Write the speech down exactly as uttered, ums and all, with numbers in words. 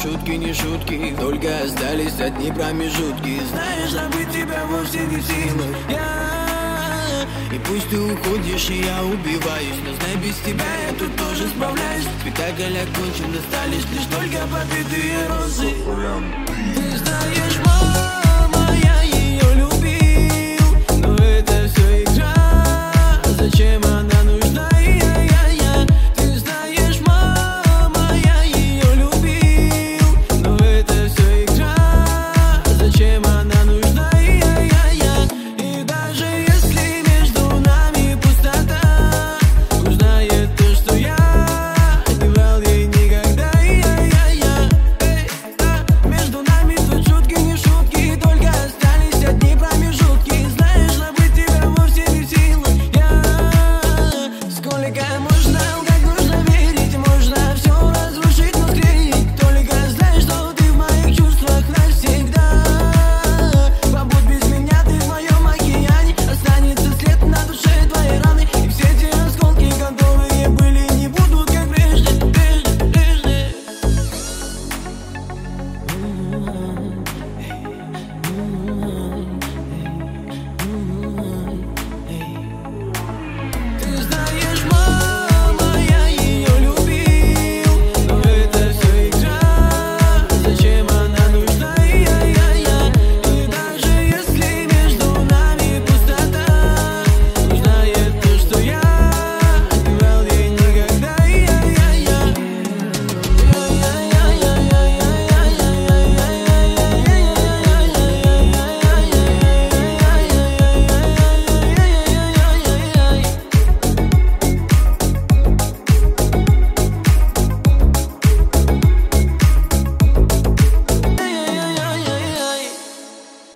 шутки, не шутки, только остались одни промежутки. Знаешь, забыть тебя вовсе не в силах я. И пусть ты уходишь, и я убиваюсь, но знай, без тебя я тут тоже справляюсь. Спектакль окончен, остались лишь только побитые розы. Ты знаешь,